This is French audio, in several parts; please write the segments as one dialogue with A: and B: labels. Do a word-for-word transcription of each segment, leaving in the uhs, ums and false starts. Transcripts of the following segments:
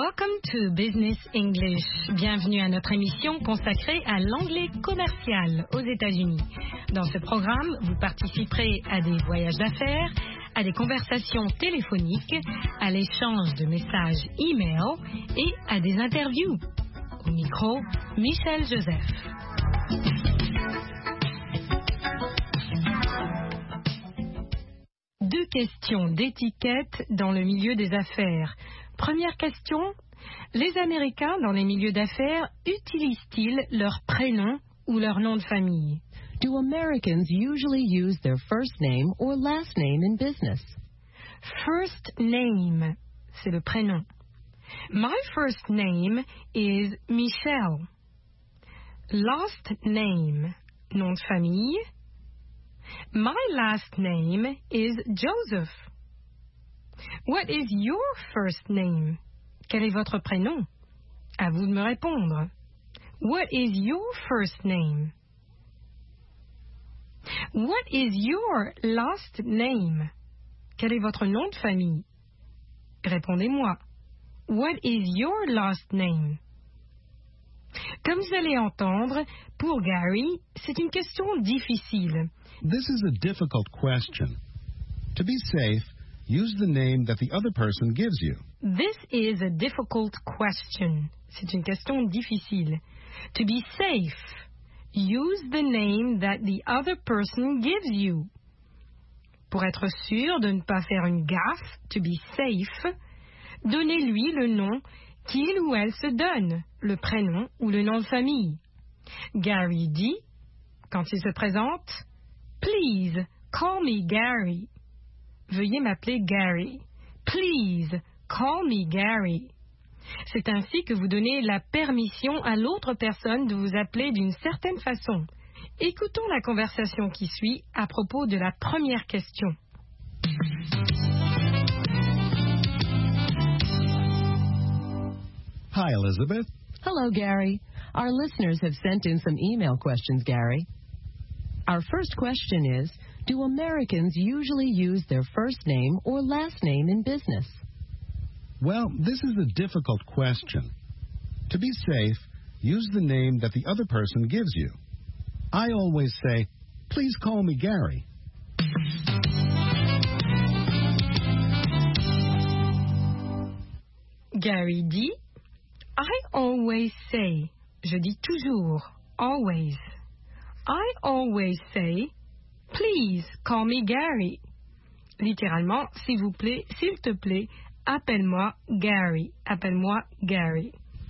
A: Welcome to Business English. Bienvenue à notre émission consacrée à l'anglais commercial aux États-Unis. Dans ce programme, vous participerez à des voyages d'affaires, à des conversations téléphoniques, à l'échange de messages e-mail et à des interviews. Au micro, Michel Joseph. Deux questions d'étiquette dans le milieu des affaires. Première question, les Américains dans les milieux d'affaires utilisent-ils leur prénom ou leur nom de famille?
B: Do Americans usually use their first name or last name in business?
A: First name, c'est le prénom. My first name is Michelle. Last name, nom de famille. My last name is Joseph. What is your first name? Quel est votre prénom? À vous de me répondre. What is your first name? What is your last name? Quel est votre nom de famille? Répondez-moi. What is your last name? Comme vous allez entendre, pour Gary, c'est une question difficile.
C: This is a difficult question. To be safe, use the name that the other person gives you.
A: This is a difficult question. C'est une question difficile. To be safe, use the name that the other person gives you. Pour être sûr de ne pas faire une gaffe, to be safe, donnez-lui le nom qu'il ou elle se donne, le prénom ou le nom de famille. Gary dit, quand il se présente, Please, call me Gary. Veuillez m'appeler Gary. Please, call me Gary. C'est ainsi que vous donnez la permission à l'autre personne de vous appeler d'une certaine façon. Écoutons la conversation qui suit à propos de la première question.
C: Hi, Elizabeth.
B: Hello, Gary. Our listeners have sent in some email questions, Gary. Our first question is, do Americans usually use their first name or last name in business?
C: Well, this is a difficult question. To be safe, use the name that the other person gives you. I always say, please call me Gary.
A: Gary dit, I always say, je dis toujours, always. I always say, please call me Gary. Littéralement, s'il vous plaît, s'il te plaît, appelle-moi Gary. Appelle-moi Gary.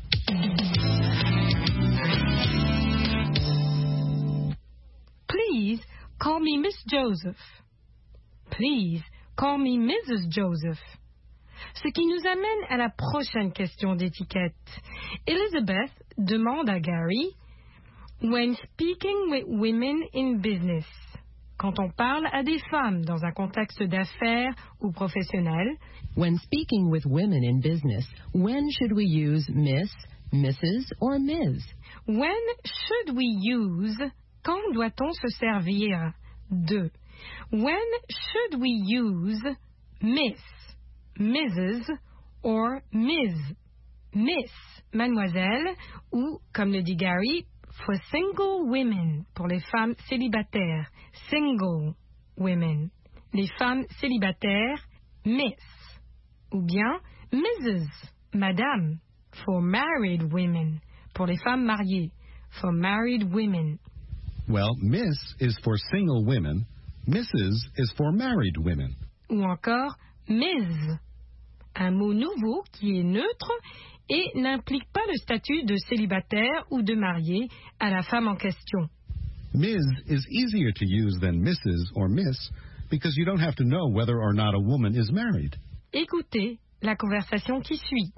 A: Please call me Miss Joseph. Please call me Missus Joseph. Ce qui nous amène à la prochaine question d'étiquette. Elizabeth demande à Gary, when speaking with women in business, quand on parle à des femmes dans un contexte d'affaires ou professionnel,
B: when speaking with women in business, when should we use Miss, Missus or Miz?
A: When should we use, quand doit-on se servir de? When should we use Miss, Missus or Miz? Miss, mademoiselle, ou, comme le dit Gary, for single women, pour les femmes célibataires, single women. Les femmes célibataires, Miss. Ou bien Missus, madame, for married women, pour les femmes mariées, for married women.
C: Well, Miss is for single women, Missus is for married women.
A: Ou encore Miz, un mot nouveau qui est neutre et n'implique pas le statut de célibataire ou de marié à la femme en question.
C: Miz is easier to use than Missus or Miss because you don't have to know whether or not a woman is married.
A: Écoutez la conversation qui suit.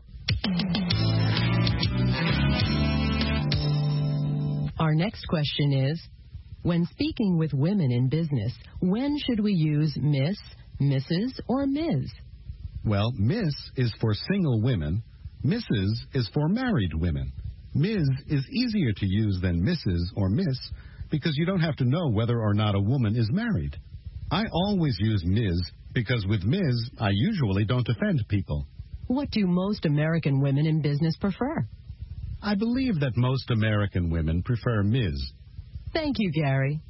B: Our next question is, when speaking with women in business, when should we use Miss, Missus or Miz?
C: Well, Miss is for single women, Missus is for married women. Miz is easier to use than Missus or Miss because you don't have to know whether or not a woman is married. I always use Miz because with Miz, I usually don't offend people.
B: What do most American women in business prefer?
C: I believe that most American women prefer Miz
B: Thank you, Gary.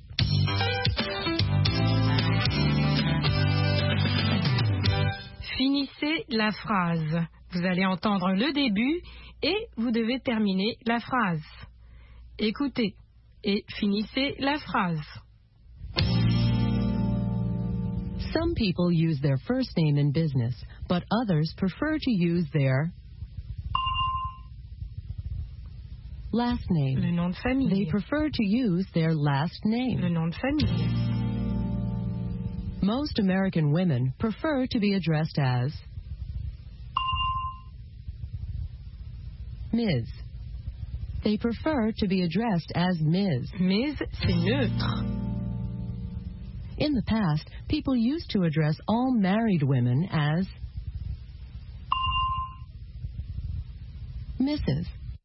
A: Finissez la phrase. Vous allez entendre le début et vous devez terminer la phrase. Écoutez et finissez la phrase.
B: Some people use their first name in business, but others prefer to use their last name.
A: Le nom de famille.
B: They prefer to use their last name.
A: Le nom de famille.
B: Most American women prefer to be addressed as Miz They prefer to be addressed as Miz
A: Miz, c'est neutre.
B: In the past, people used to address all married women as Missus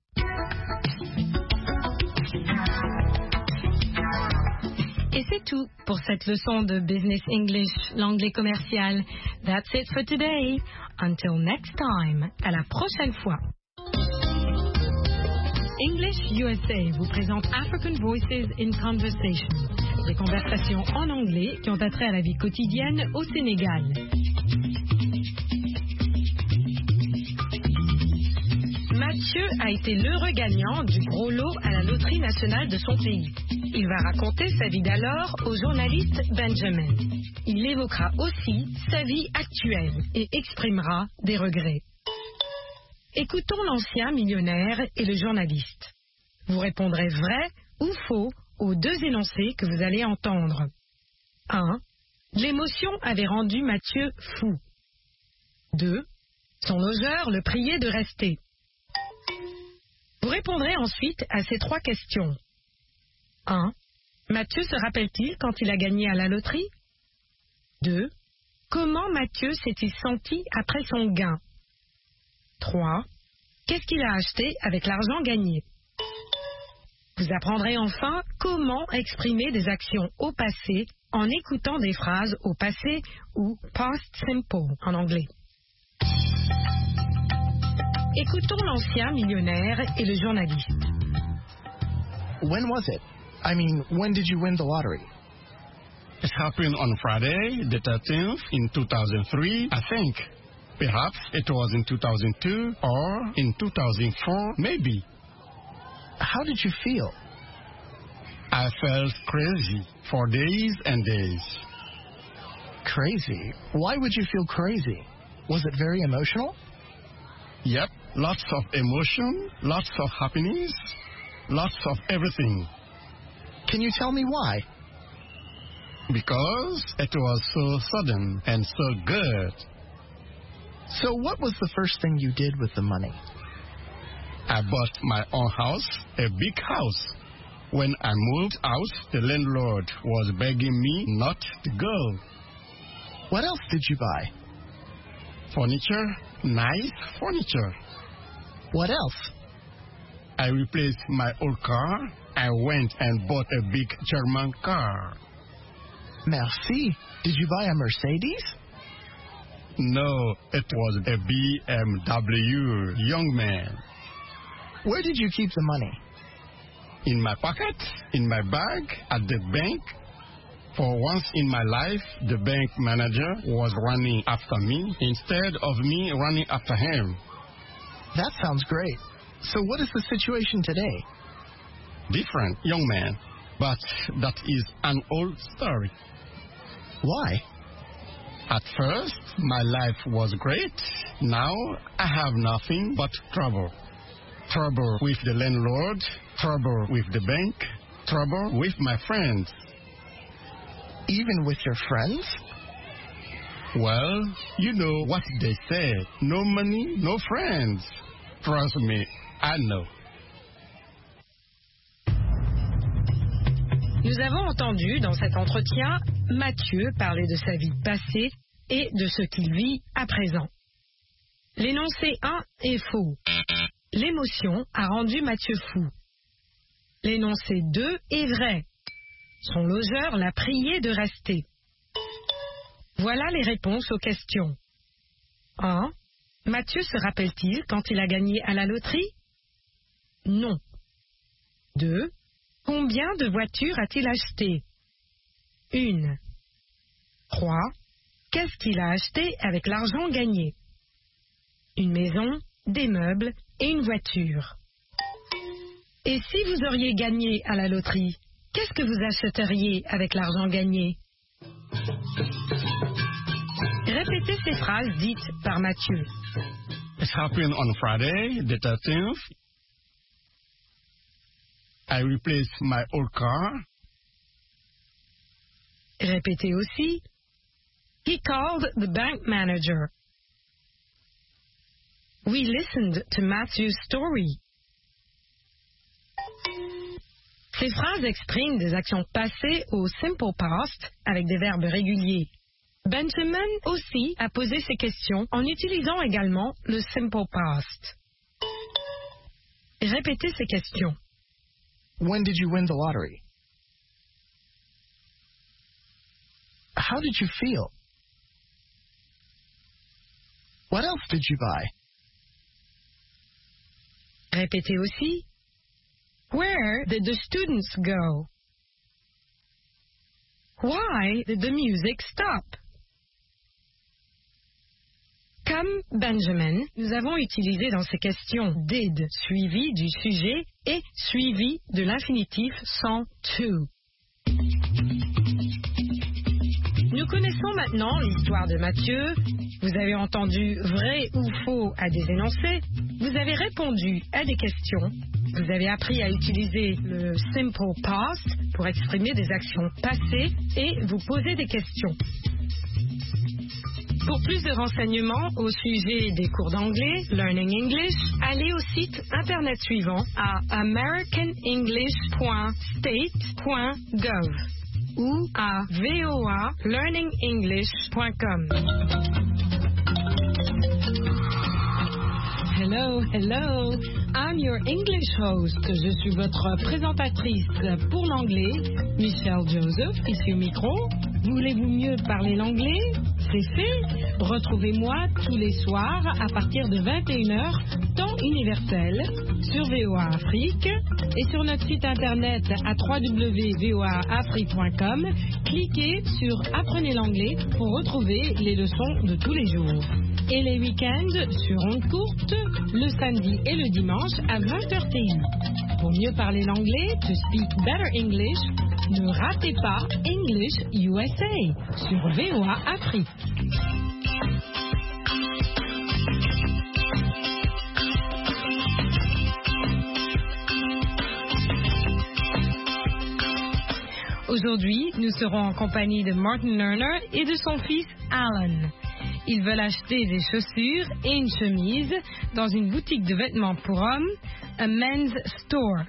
A: Et c'est tout pour cette leçon de Business English, l'anglais commercial. That's it for today. Until next time. À la prochaine fois. English U S A vous présente African Voices in Conversation. Des conversations en anglais qui ont attrait à la vie quotidienne au Sénégal. Mathieu a été l'heureux gagnant du gros lot à la loterie nationale de son pays. Il va raconter sa vie d'alors au journaliste Benjamin. Il évoquera aussi sa vie actuelle et exprimera des regrets. Écoutons l'ancien millionnaire et le journaliste. Vous répondrez vrai ou faux aux deux énoncés que vous allez entendre. un. L'émotion avait rendu Mathieu fou. deux. Son logeur le priait de rester. Vous répondrez ensuite à ces trois questions. un. Mathieu se rappelle-t-il quand il a gagné à la loterie? deux. Comment Mathieu s'est-il senti après son gain? trois. Qu'est-ce qu'il a acheté avec l'argent gagné? Vous apprendrez enfin comment exprimer des actions au passé en écoutant des phrases au passé ou past simple en anglais. Écoutons l'ancien millionnaire et le journaliste.
D: When was it? I mean, when did you win the lottery?
E: It happened on Friday, the thirteenth, in two thousand three, I think. Perhaps it was in two thousand two or in two thousand four, maybe.
D: How did you feel?
E: I felt crazy for days and days.
D: Crazy? Why would you feel crazy? Was it very emotional?
E: Yep, lots of emotion, lots of happiness, lots of everything.
D: Can you tell me why?
E: Because it was so sudden and so good.
D: So what was the first thing you did with the money?
E: I bought my own house, a big house. When I moved out, the landlord was begging me not to go.
D: What else did you buy?
E: Furniture, nice furniture.
D: What else?
E: I replaced my old car. I went and bought a big German car.
D: Merci. Did you buy a Mercedes?
E: No, it was a B M W, young man.
D: Where did you keep the money?
E: In my pocket, in my bag, at the bank. For once in my life, the bank manager was running after me instead of me running after him.
D: That sounds great. So what is the situation today?
E: Different, young man. But that is an old story.
D: Why?
E: At first, my life was great. Now, I have nothing but trouble. Trouble with the landlord, trouble with the bank, trouble with my friends.
D: Even with your friends?
E: Well, you know what they say. No money, no friends. Trust me, I know.
A: Nous avons entendu dans cet entretien Mathieu parler de sa vie passée et de ce qu'il vit à présent. L'énoncé un est faux. L'émotion a rendu Mathieu fou. L'énoncé deux est vrai. Son logeur l'a prié de rester. Voilà les réponses aux questions. un. Mathieu se rappelle-t-il quand il a gagné à la loterie? Non. deux. Combien de voitures a-t-il acheté? Une. trois. Qu'est-ce qu'il a acheté avec l'argent gagné? Une maison, des meubles et une voiture. Et si vous auriez gagné à la loterie, qu'est-ce que vous achèteriez avec l'argent gagné? Répétez ces phrases dites par Mathieu.
E: It happened on Friday, the thirteenth. I replaced my old car.
A: Répétez aussi. He called the bank manager. We listened to Matthew's story. Ces phrases expriment des actions passées au simple past avec des verbes réguliers. Benjamin aussi a posé ces questions en utilisant également le simple past. Répétez ces questions.
D: When did you win the lottery? How did you feel? What else did you buy?
A: Répétez aussi. Where did the students go? Why did the music stop? Comme Benjamin, nous avons utilisé dans ces questions did suivi du sujet et suivi de l'infinitif sans to. Nous connaissons maintenant l'histoire de Mathieu. Vous avez entendu vrai ou faux à des énoncés. Vous avez répondu à des questions. Vous avez appris à utiliser le simple past pour exprimer des actions passées et vous poser des questions. Pour plus de renseignements au sujet des cours d'anglais, Learning English, allez au site internet suivant à american english point state point gov ou à v o a learning english point com. Hello, hello. I'm your English host. Je suis votre présentatrice pour l'anglais, Michelle Joseph, ici au micro. Voulez-vous mieux parler l'anglais? C'est fait. Retrouvez-moi tous les soirs à partir de vingt et une heures, temps universel, sur V O A Afrique et sur notre site internet à w w w point v o a afrique point com. Cliquez sur Apprenez l'anglais pour retrouver les leçons de tous les jours. Et les week-ends sur ondes courtes, le samedi et le dimanche à vingt heures T U. Pour mieux parler l'anglais, to speak better English, ne ratez pas English U S A sur V O A Afrique. Aujourd'hui, nous serons en compagnie de Martin Lerner et de son fils Alan. Ils veulent acheter des chaussures et une chemise dans une boutique de vêtements pour hommes, a men's store.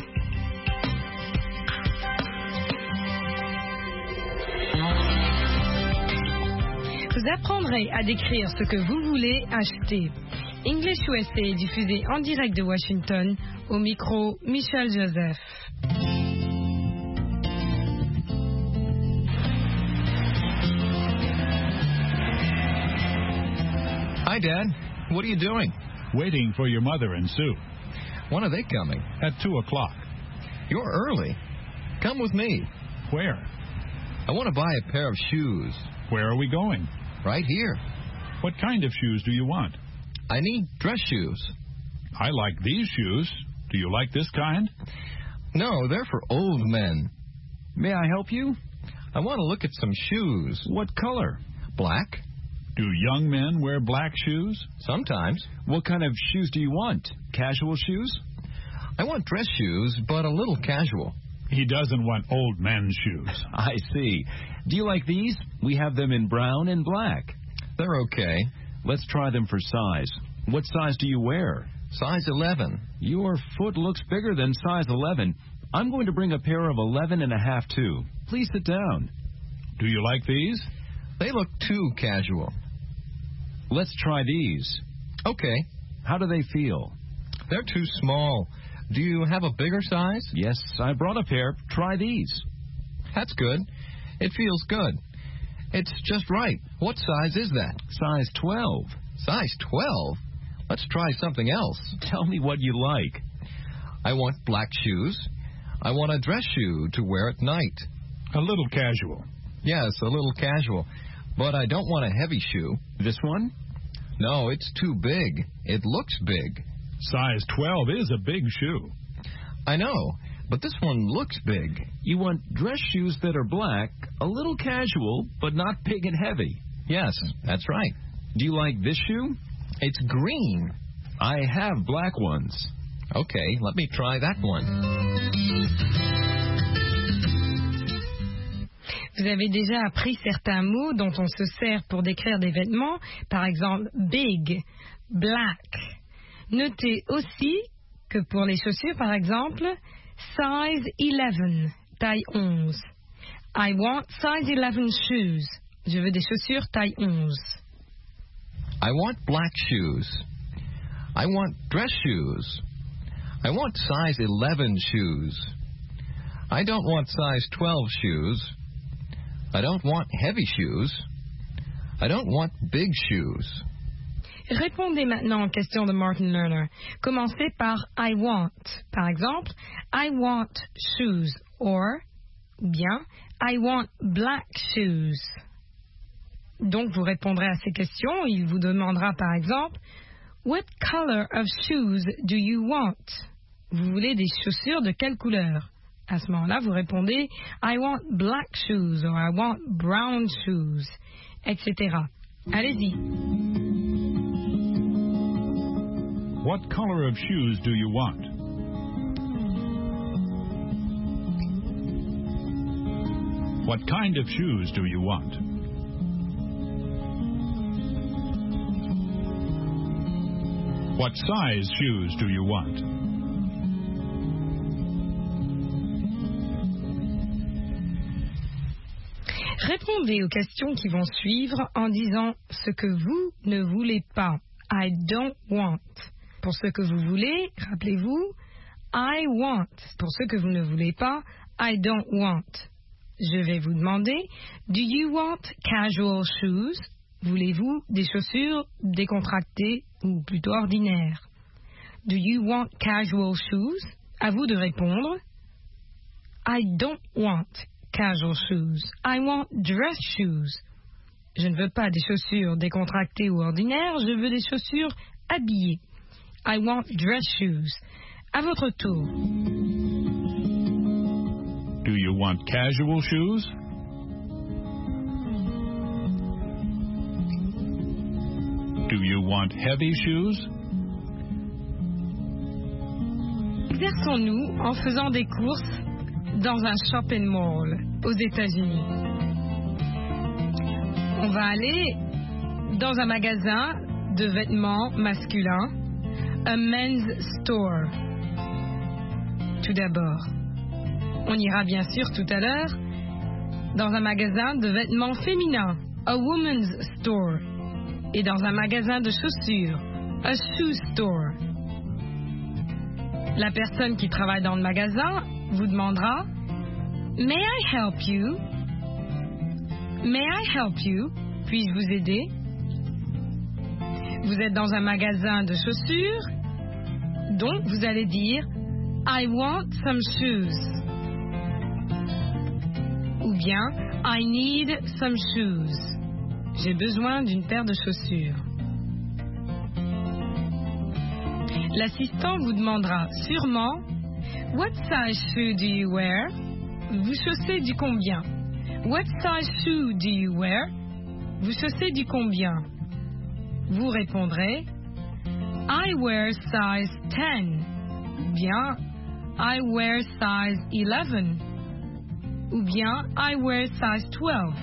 A: Vous apprendrez à décrire ce que vous voulez acheter. English U S A est diffusé en direct de Washington, au micro Michelle Joseph.
F: Hi, Dad. What are you doing?
G: Waiting for your mother and Sue.
F: When are they coming?
G: At two o'clock.
F: You're early. Come with me.
G: Where?
F: I want to buy a pair of shoes.
G: Where are we going?
F: Right here.
G: What kind of shoes do you want?
F: I need dress shoes.
G: I like these shoes. Do you like this kind?
F: No, they're for old men.
H: May I help you?
F: I want to look at some shoes.
H: What color?
F: Black.
G: Do young men wear black shoes?
F: Sometimes.
H: What kind of shoes do you want? Casual shoes?
F: I want dress shoes, but a little casual.
G: He doesn't want old men's shoes.
H: I see. Do you like these? We have them in brown and black.
F: They're okay.
H: Let's try them for size. What size do you wear?
F: Size eleven.
H: Your foot looks bigger than size eleven. I'm going to bring a pair of eleven and a half too. Please sit down.
G: Do you like these?
F: They look too casual.
H: Let's try these.
F: Okay.
H: How do they feel?
F: They're too small. Do you have a bigger size?
H: Yes, I brought a pair. Try these.
F: That's good. It feels good. It's just right. What size is that?
H: Size twelve.
F: Size twelve? Let's try something else.
H: Tell me what you like.
F: I want black shoes. I want a dress shoe to wear at night.
G: A little casual.
F: Yes, a little casual. But I don't want a heavy shoe.
H: This one?
F: No, it's too big. It looks big.
G: Size twelve is a big shoe.
F: I know, but this one looks big.
H: You want dress shoes that are black, a little casual, but not big and heavy.
F: Yes, that's right.
H: Do you like this shoe?
F: It's green.
H: I have black ones.
F: Okay, let me try that one.
A: Vous avez déjà appris certains mots dont on se sert pour décrire des vêtements, par exemple big, black. Notez aussi que pour les chaussures, par exemple, size eleven, taille onze. I want size eleven shoes. Je veux des chaussures taille onze.
F: I want black shoes. I want dress shoes. I want size eleven shoes. I don't want size twelve shoes. I don't want heavy shoes. I don't want big shoes.
A: Répondez maintenant aux questions de Martin Lerner. Commencez par I want. Par exemple, I want shoes or, ou bien, I want black shoes. Donc, vous répondrez à ces questions. Il vous demandera par exemple, What color of shoes do you want? Vous voulez des chaussures de quelle couleur? À ce moment-là, vous répondez I want black shoes or I want brown shoes, et cetera. Allez-y.
G: What color of shoes do you want? What kind of shoes do you want? What size shoes do you want?
A: Répondez aux questions qui vont suivre en disant ce que vous ne voulez pas. I don't want. Pour ce que vous voulez, rappelez-vous, I want. Pour ce que vous ne voulez pas, I don't want. Je vais vous demander, do you want casual shoes? Voulez-vous des chaussures décontractées ou plutôt ordinaires? Do you want casual shoes? À vous de répondre. I don't want casual shoes. I want dress shoes. Je ne veux pas des chaussures décontractées ou ordinaires, je veux des chaussures habillées. I want dress shoes. À votre tour.
G: Do you want casual shoes? Do you want heavy shoes?
A: Exerçons-nous en faisant des courses dans un shopping mall aux États-Unis. On va aller dans un magasin de vêtements masculins, a men's store. Tout d'abord, on ira bien sûr tout à l'heure dans un magasin de vêtements féminins, a woman's store, et dans un magasin de chaussures, a shoe store. La personne qui travaille dans le magasin vous demandera May I help you? May I help you? Puis-je vous aider? Vous êtes dans un magasin de chaussures, donc vous allez dire I want some shoes. Ou bien I need some shoes. J'ai besoin d'une paire de chaussures. L'assistant vous demandera sûrement What size shoe do you wear? Vous chaussez du combien? What size shoe do you wear? Vous chaussez du combien? Vous répondrez I wear size ten. Ou bien I wear size eleven. Ou bien I wear size twelve.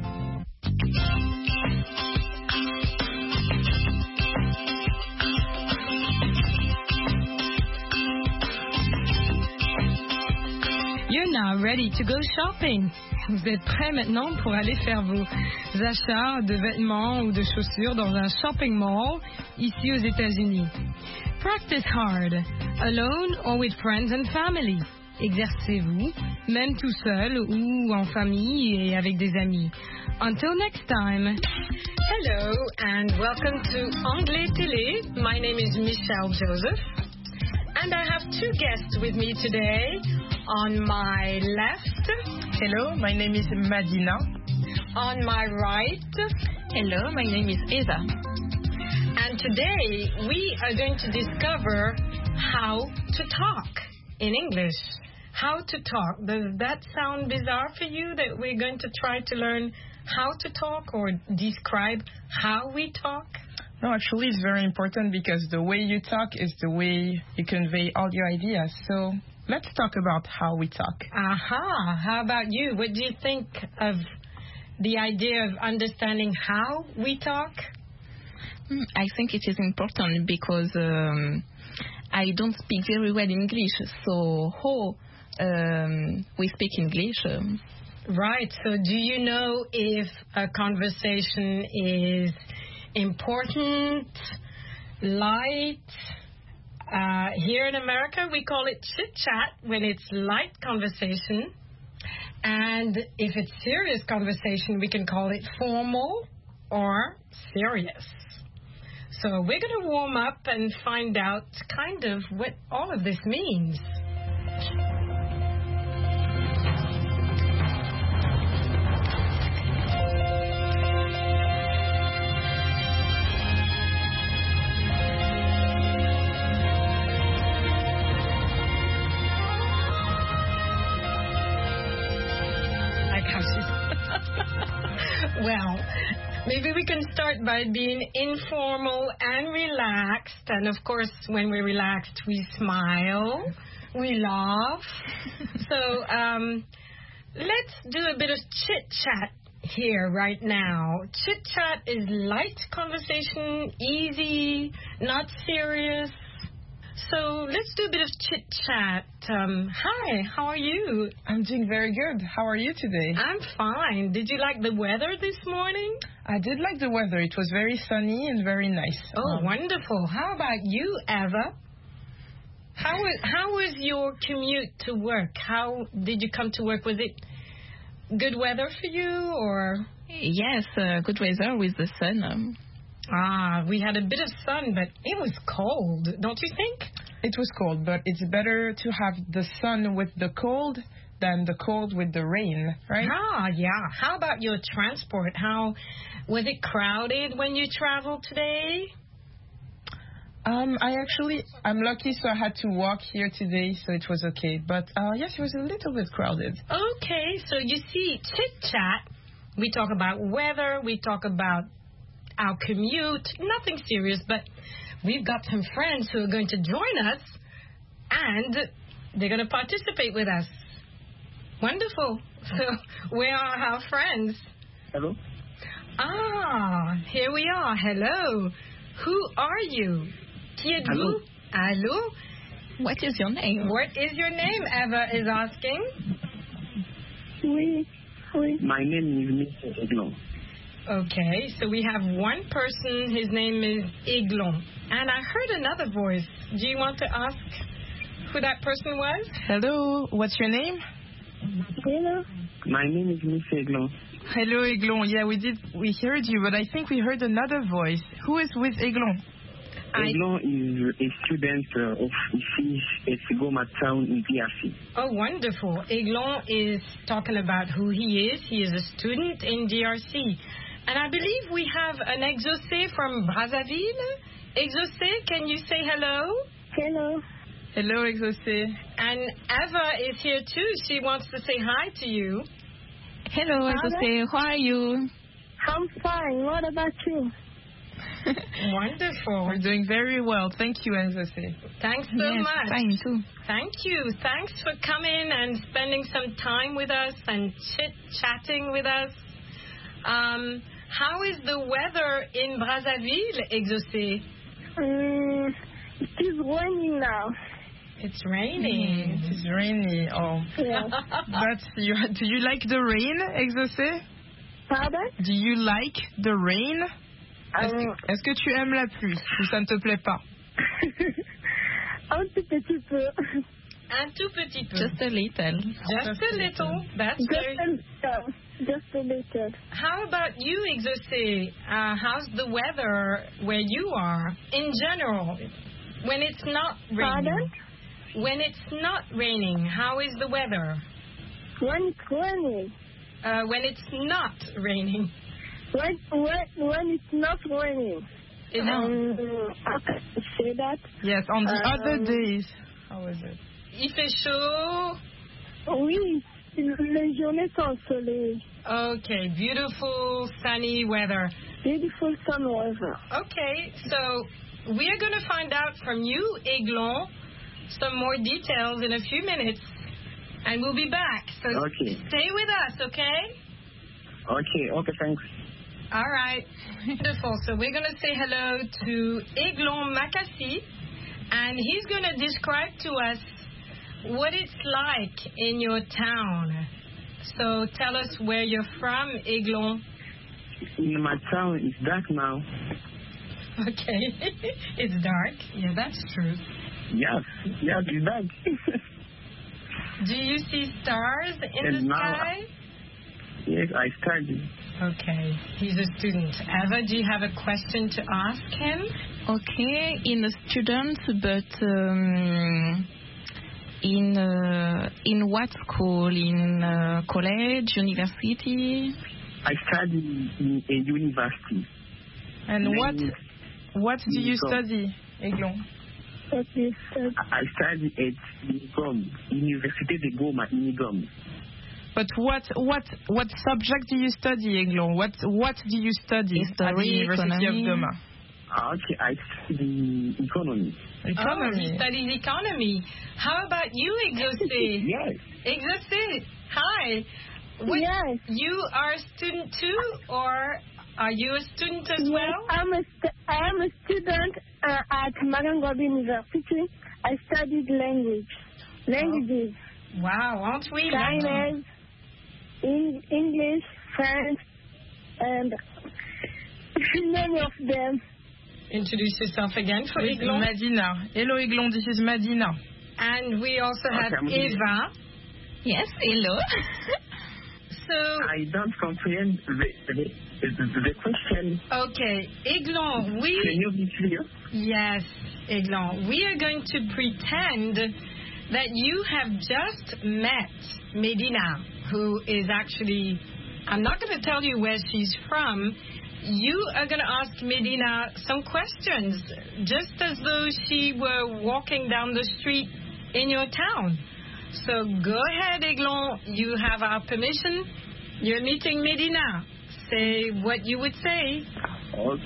A: You're now ready to go shopping. Vous êtes prêts maintenant pour aller faire vos achats de vêtements ou de chaussures dans un shopping mall ici aux États-Unis. Practice hard, alone or with friends and family. Exercez-vous, même tout seul ou en famille et avec des amis. Until next time. Hello and welcome to Anglais Télé. My name is Michelle Joseph. And I have two guests with me today. On my left.
I: Hello, my name is Madina.
A: On my right.
J: Hello, my name is Eva.
A: And today we are going to discover how to talk in English. How to talk. Does that sound bizarre for you that we're going to try to learn how to talk or describe how we talk?
I: No, actually it's very important because the way you talk is the way you convey all your ideas. So let's talk about how we talk.
A: Aha. How about you? What do you think of the idea of understanding how we talk?
J: I think it is important because um, I don't speak very well English. So how um, we speak English? Um,
A: Right. So do you know if a conversation is important, light? Uh, here in America, we call it chit-chat when it's light conversation. And if it's serious conversation, we can call it formal or serious. So we're going to warm up and find out kind of what all of this means. Well, maybe we can start by being informal and relaxed. And of course, when we're relaxed, we smile, we laugh. So um, let's do a bit of chit-chat here right now. Chit-chat is light conversation, easy, not serious. So let's do a bit of chit-chat. Um, hi, how are you?
I: I'm doing very good. How are you today?
A: I'm fine. Did you like the weather this morning?
I: I did like the weather. It was very sunny and very nice.
A: Oh,
I: um,
A: wonderful. How about you, Eva? How was, how was your commute to work? How did you come to work? Was it good weather for you, or?
J: Yes, uh, good weather with the sun. Um.
A: Ah, we had a bit of sun, but it was cold, don't you think?
I: It was cold, but it's better to have the sun with the cold than the cold with the rain, right?
A: Ah, yeah. How about your transport? How was it crowded when you traveled today?
I: Um, I actually, I'm lucky, so I had to walk here today, so it was okay. But uh, yes, it was a little bit crowded.
A: Okay, so you see, chit-chat, we talk about weather, we talk about our commute, nothing serious, but we've got some friends who are going to join us, and they're going to participate with us. Wonderful. So, where are our friends?
K: Hello.
A: Ah, here we are. Hello. Who are you? Qui êtes-vous? Allô?
J: What is your name?
A: What is your name, Eva is asking.
K: Oui. Oui. My name is Mister Eglon.
A: Okay, so we have one person, his name is Eglon. And I heard another voice. Do you want to ask who that person was?
I: Hello, what's your name?
K: Hello. My name is Mister Eglon.
I: Hello, Eglon. Yeah, we did, we heard you, but I think we heard another voice. Who is with Eglon?
K: Eglon is a student uh, of ici at Goma Town in D R C.
A: Oh, wonderful. Eglon is talking about who he is. He is a student in D R C. And I believe we have an exaucé from Brazzaville. Exaucé, can you say hello?
K: Hello.
I: Hello, exaucé.
A: And Eva is here too. She wants to say hi to you.
J: Hello, exaucé. How are you?
K: I'm fine. What about you?
A: Wonderful.
I: We're doing very well. Thank you, exaucé.
A: Thanks so
J: yes,
A: much.
J: Fine too.
A: Thank you. Thanks for coming and spending some time with us and chit-chatting with us. Um, how is the weather in Brazzaville, exaucé?
K: Um, it is raining now.
A: It's raining.
I: Mm, it's rainy. Oh.
K: Yeah.
I: But you, do you like the rain, exaucé?
K: Pardon?
I: Do you like the rain? Est-ce que,
K: Um,
I: est-ce que tu aimes la pluie ou ça ne te plaît pas?
K: Un tout petit peu.
A: Un tout petit peu.
J: Just a little.
A: Just a little. That's
K: Just
A: very...
K: a little. Just a
L: better.
A: How about you, Exaucé? Uh, how's the weather where you are in general? When it's not raining.
L: Pardon?
A: When it's not raining, how is the weather?
L: When it's raining.
A: Uh, when it's not raining.
L: When, when, when it's not raining.
A: Is
L: um, I can say that.
I: Yes, on the
L: um,
I: other days. How is it?
A: Il fait chaud.
L: Oui, les journées sont ensoleillées.
A: Okay, beautiful sunny weather.
L: Beautiful sun weather.
A: Okay, so we are going to find out from you, Aiglon, some more details in a few minutes, and we'll be back. So
K: okay.
A: Stay with us, okay?
K: Okay, okay, thanks.
A: All right, wonderful. So we're going to say hello to Aiglon Makassi, and he's going to describe to us what it's like in your town. So tell us where you're from, Aiglon.
K: In my town, it's dark now.
A: Okay, it's dark. Yeah, that's true.
K: Yes, yes, it's dark.
A: Do you see stars in
K: And
A: the
K: now,
A: sky?
K: Yes, I study.
A: Okay, he's a student. Eva, do you have a question to ask him?
J: Okay, in a student, but um, in uh, in what school? In uh, college, university?
K: I study in a university.
I: And
K: Then
I: what what do you
K: Unikom.
I: study, Aiglon?
L: What you said.
K: I study at Unikom, Université de Goma, Unikom.
I: But what what what subject do you study, Aiglon? What what do you study at the
J: History,
I: University
J: economy.
I: of Goma?
K: Okay, I study economy.
A: Oh,
I: Economy.
A: he studies economy. How about you, Exaucé?
K: Yes.
A: Exaucé, hi. What,
L: Yes.
A: You are a student too, or are you a student as
L: Yes,
A: well?
L: I'm a st- I am a student uh, at Magangobi University. I studied language. Languages.
A: Wow, aren't we lucky?
L: Chinese, in- English, French, and many of them.
A: Introduce yourself again for
I: With
A: Aiglon.
I: Madina. Hello, Aiglon. This is Madina.
A: And we also have
K: Okay, I'm here.
A: Eva.
J: Yes, hello.
A: So,
K: I don't comprehend the, the, the, the question.
A: okay, Aiglon,
K: Can
A: we,
K: you be clear?
A: yes, Aiglon, we are going to pretend that you have just met Medina, who is actually, I'm not going to tell you where she's from. You are going to ask Medina some questions, just as though she were walking down the street in your town. So go ahead, Aiglon. You have our permission. You're meeting Medina. Say what you would say.
K: Okay,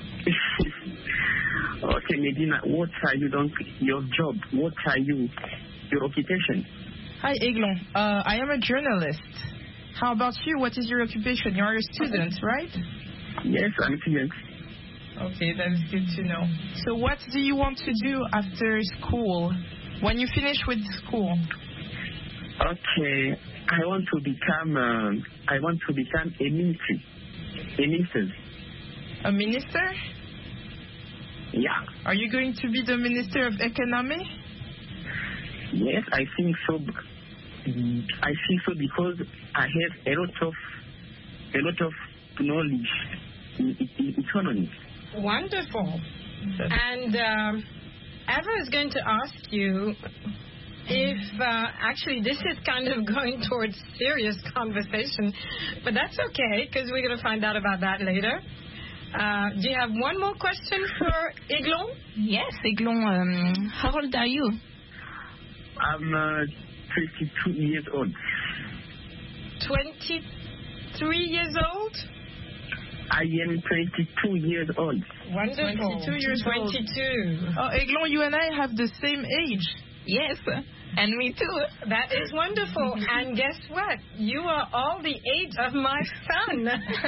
K: okay Medina, what are you doing? Your job? What are you? Your occupation?
I: Hi, Aiglon. Uh, I am a journalist. How about you? What is your occupation? You're a student, right?
K: Yes, I'm a student.
I: Okay, that's good to know. So what do you want to do after school? When you finish with school?
K: Okay, I want to become. Uh, I want to become a minister. A minister.
I: A minister?
K: Yeah.
I: Are you going to be the Minister of Economy?
K: Yes, I think so. I think so because I have a lot of a lot of knowledge in, in economy.
A: Wonderful. And um, Eva is going to ask you if, uh, actually, this is kind of going towards serious conversation, but that's okay because we're going to find out about that later. Uh, do you have one more question for Aiglon?
J: Yes, Aiglon. Um, how old are you?
K: I'm uh, twenty-two years old.
A: twenty-three years old?
K: I am twenty-two years old.
A: Wonderful.
I: twenty-two years old.
A: twenty-two.
I: Oh, Aiglon, you and I have the same age.
J: Yes, and me too.
A: That is wonderful. And guess what? You are all the age of my son.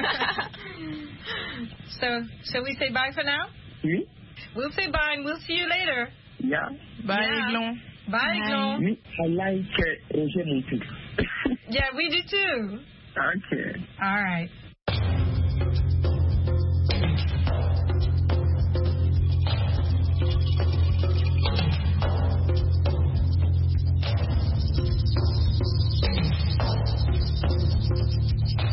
A: So, shall we say bye for now?
K: Oui?
A: We'll say bye and we'll see you later.
K: Yeah.
I: Bye,
A: Yeah.
I: Aiglon.
A: Bye, Aiglon.
K: Oui, I like uh, Roger Monti.
A: Yeah, we do too.
K: Okay.
A: All right.